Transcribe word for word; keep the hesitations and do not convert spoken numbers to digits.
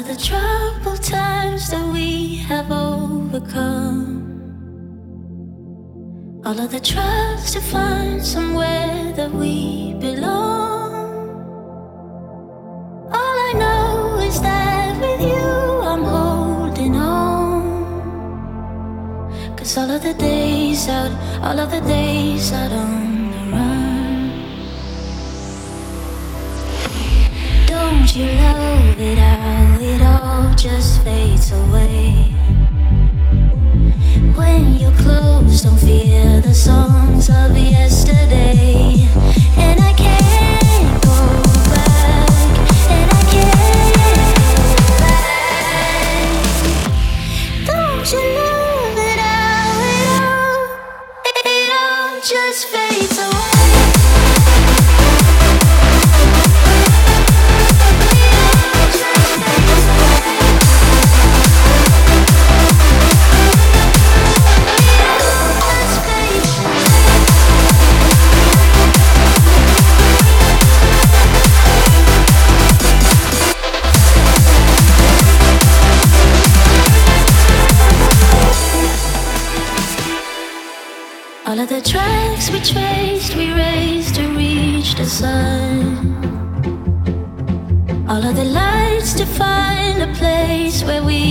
of the troubled times that we have overcome, all of the tries to find somewhere that we belong. All I know is that with you I'm holding on. 'Cause all of the days out, all of the days out on the run. Don't you love it how it all just fades away? When you're close, don't fear the songs of yesterday. And I can't go back, and I can't go back. Don't you love it how it all, it all just fades away? All of the tracks we traced, we raced to reach the sun. All of the lights to find a place where we